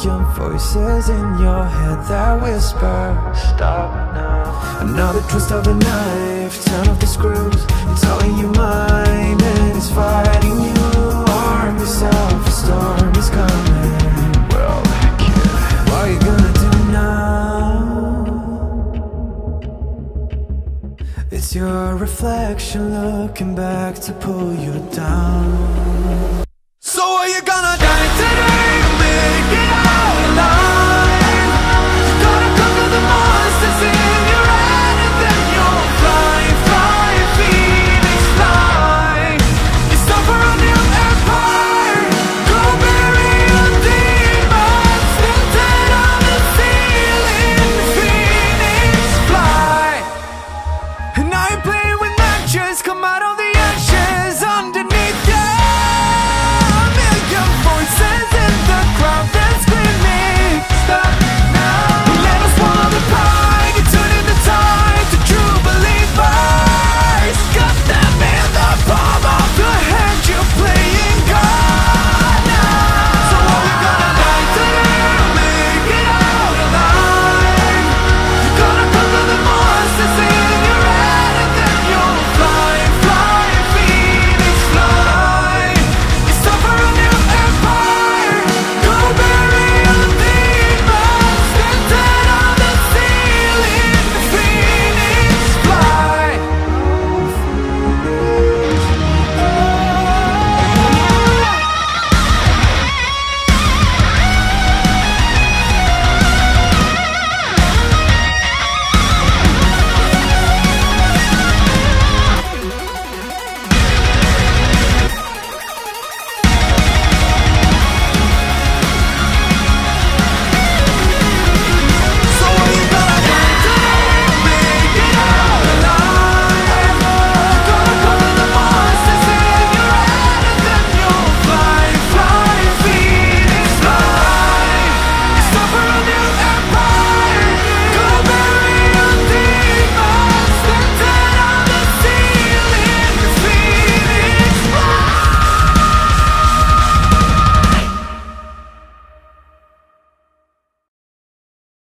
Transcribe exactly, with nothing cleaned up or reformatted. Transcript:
million voices in your head that whisper, stop now. Another twist of a knife, turn off the screws. It's all in your mind and it's fighting you. Arm yourself, a storm is coming. Well, kid, what are you gonna do now? It's your reflection looking back to pull you down.